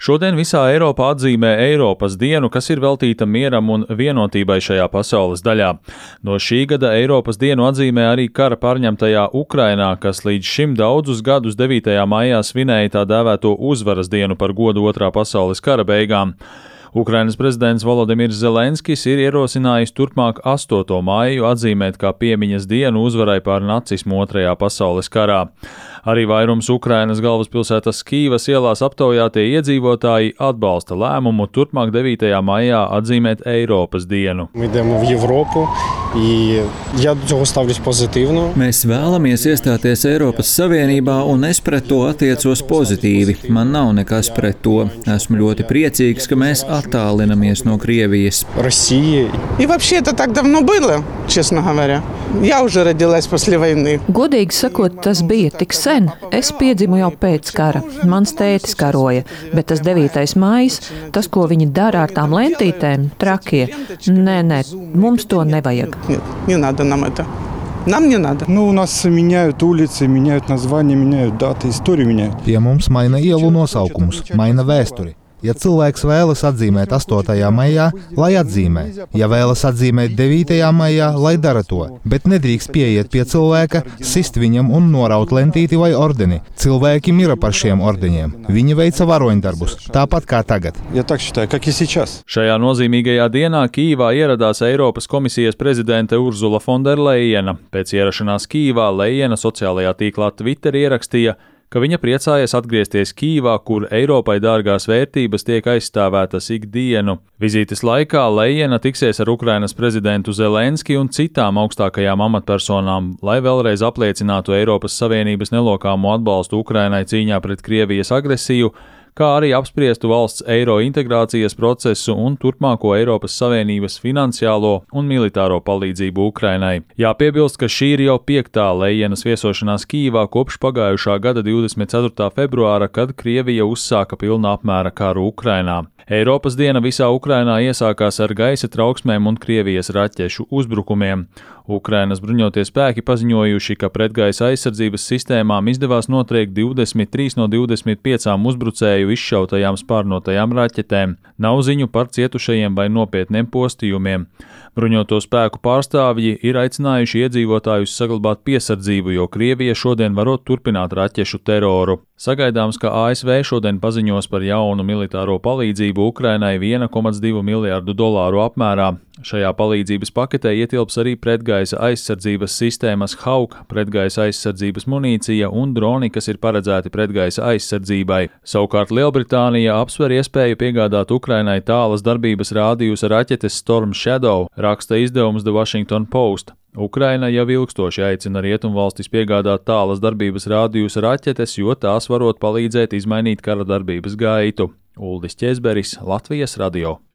Šodien visā Eiropā atzīmē Eiropas dienu, kas ir veltīta mieram un vienotībai šajā pasaules daļā. No šī gada Eiropas dienu atzīmē arī kara pārņemtajā Ukrainā, kas līdz šim daudzus gadus 9. maijā svinēja tā dēvēto uzvaras dienu par godu Otrā pasaules kara beigām. Ukrainas prezidents Volodimirs Zelenskis ir ierosinājis turpmāk 8. maiju atzīmēt kā piemiņas dienu uzvarai pār nacismu Otrajā pasaules karā. Arī vairums Ukrainas galvaspilsētas Kīvas ielās aptaujātie iedzīvotāji atbalsta lēmumu turpmāk 9. maijā atzīmēt Eiropas dienu. Mēs vēlamies iestāties Eiropas Savienībā, un es pret to attiecos pozitīvi. Man nav nekas pret to. Esmu ļoti priecīgs, ka mēs attālinamies no Krievijas. Godīgi sakot, tas bija tik sen. Es piedzimu jau pēc kara. Mans tētis karoja, bet tas 9. maijs, tas, ko viņi dara ar tām lentītēm, trakie. Nē, mums to nevajag. Нам не надо. У нас меняют улицы, меняют названия, меняют даты, историю меняют. Pie mums maina ielu nosaukumus, maina vēsturi. Ja cilvēks vēlas atzīmēt 8. maijā, lai atzīmē. Ja vēlas atzīmēt 9. maijā, lai dara to. Bet nedrīkst pieiet pie cilvēka, sist viņam un noraut lentīti vai ordeni. Cilvēki mira par šiem ordeņiem. Viņi veica varoņdarbus, tāpat kā tagad. Šajā nozīmīgajā dienā Kīvā ieradās Eiropas komisijas prezidente Urzula Fonderlejena. Pēc ierašanās Kīvā Lejena sociālajā tīklā Twitter ierakstīja, ka viņa priecājas atgriezties Kīvā, kur Eiropai dārgās vērtības tiek aizstāvētas ikdienu. Vizītes laikā Lejena tiksies ar Ukrainas prezidentu Zelenski un citām augstākajām amatpersonām, lai vēlreiz apliecinātu Eiropas Savienības nelokāmo atbalstu Ukrainai cīņā pret Krievijas agresiju, kā arī apspriestu valsts eiro integrācijas procesu un turpmāko Eiropas Savienības finansiālo un militāro palīdzību Ukrainai. Jāpiebilst, ka šī ir jau 5. Lejenas viesošanās Kīvā kopš pagājušā gada 24. februāra, kad Krievija uzsāka pilna apmēra karu Ukrainā. Eiropas diena visā Ukrainā iesākās ar gaisa trauksmēm un Krievijas raķešu uzbrukumiem. Ukrainas bruņotie spēki paziņojuši, ka pretgaisa aizsardzības sistēmām izdevās notriekt 23 no 25 uzbrucēju izšautajām spārnotajām raķetēm. Nav ziņu par cietušajiem vai nopietniem postījumiem. Bruņoto spēku pārstāvji ir aicinājuši iedzīvotājus saglabāt piesardzību, jo Krievija šodien varot turpināt raķešu teroru. Sagaidāms, ka ASV šodien paziņos par jaunu militāro palīdzību Ukrainai $1,2 miljārdu apmērā. Šajā palīdzības paketē ietilps arī pretgaisa aizsardzības sistēmas HAUK, pretgaisa aizsardzības munīcija un droni, kas ir paredzēti pretgaisa aizsardzībai. Savukārt Lielbritānija apsver iespēju piegādāt Ukrainai tālas darbības rādījusa raķetes Storm Shadow, raksta izdevums The Washington Post. Ukraina jau ilgstoši aicina rietumvalstis piegādāt tālas darbības rādījusa raķetes, jo tās varot palīdzēt izmainīt kara darbības gaitu. Uldis Ķezberis, Latvijas radio.